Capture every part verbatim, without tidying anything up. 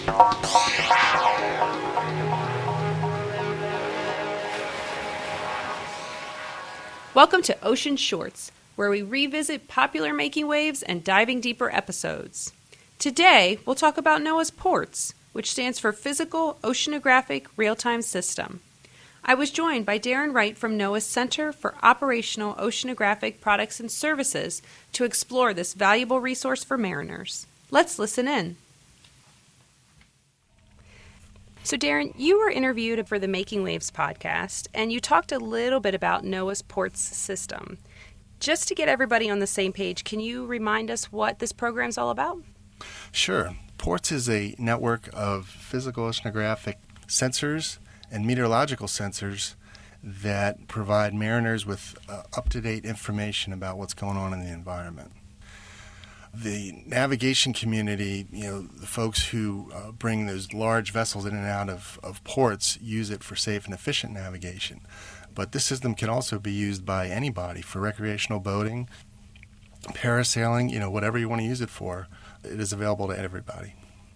Welcome to Ocean Shorts, where we revisit popular making waves and diving deeper episodes. Today, we'll talk about NOAA's PORTS, which stands for Physical Oceanographic Real-Time System. I was joined by Darren Wright from NOAA's Center for Operational Oceanographic Products and Services to explore this valuable resource for mariners. Let's listen in. So Darren, you were interviewed for the Making Waves podcast, and you talked a little bit about NOAA's PORTS system. Just to get everybody on the same page, can you remind us what this program's all about? Sure. PORTS is a network of physical oceanographic sensors and meteorological sensors that provide mariners with uh, up-to-date information about what's going on in the environment. The navigation community, you know, the folks who uh, bring those large vessels in and out of, of ports use it for safe and efficient navigation. But this system can also be used by anybody for recreational boating, parasailing, you know, whatever you want to use it for. It is available to everybody.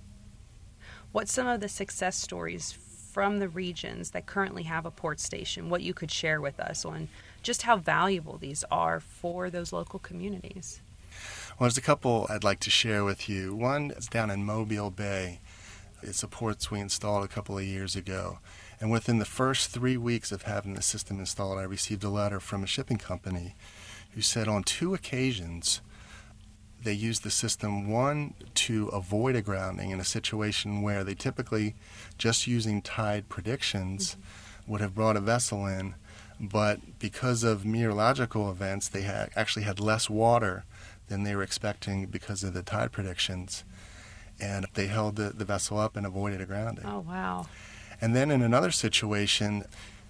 What's some of the success stories from the regions that currently have a port station, what you could share with us on just how valuable these are for those local communities? Well, there's a couple I'd like to share with you. One is down in Mobile Bay. It's a port we installed a couple of years ago. And within the first three weeks of having the system installed, I received a letter from a shipping company who said on two occasions they used the system, one, to avoid a grounding in a situation where they typically, just using tide predictions, mm-hmm. would have brought a vessel in. But because of meteorological events, they had actually had less water than they were expecting because of the tide predictions. And they held the, the vessel up and avoided a grounding. Oh, wow. And then in another situation,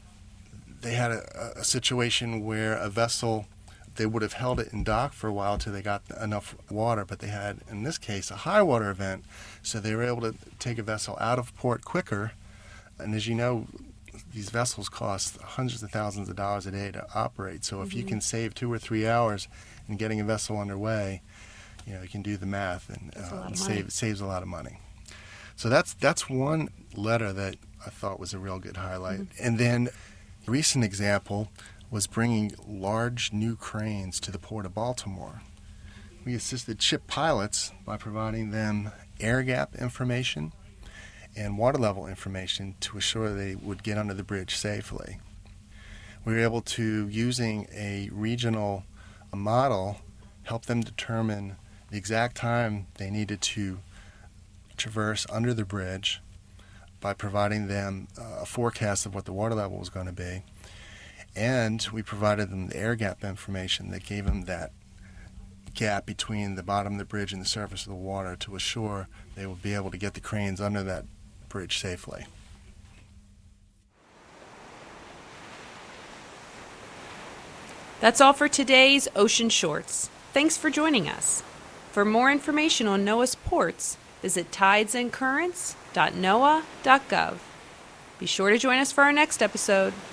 they had a, a situation where a vessel, they would have held it in dock for a while till they got enough water, but they had, in this case, a high water event, so they were able to take a vessel out of port quicker. And as you know, these vessels cost hundreds of thousands of dollars a day to operate, so if mm-hmm. you can save two or three hours in getting a vessel underway, you know, you can do the math and uh, save saves a lot of money. So that's that's one letter that I thought was a real good highlight. Mm-hmm. And then a recent example was bringing large new cranes to the Port of Baltimore. We assisted ship pilots by providing them air gap information and water level information to assure they would get under the bridge safely. We were able to, using a regional model, help them determine the exact time they needed to traverse under the bridge by providing them uh, a forecast of what the water level was going to be. And we provided them the air gap information that gave them that gap between the bottom of the bridge and the surface of the water to assure they would be able to get the cranes under that bridge safely. That's all for today's Ocean Shorts. Thanks for joining us. For more information on NOAA's ports, visit tides and currents dot noaa dot gov. Be sure to join us for our next episode.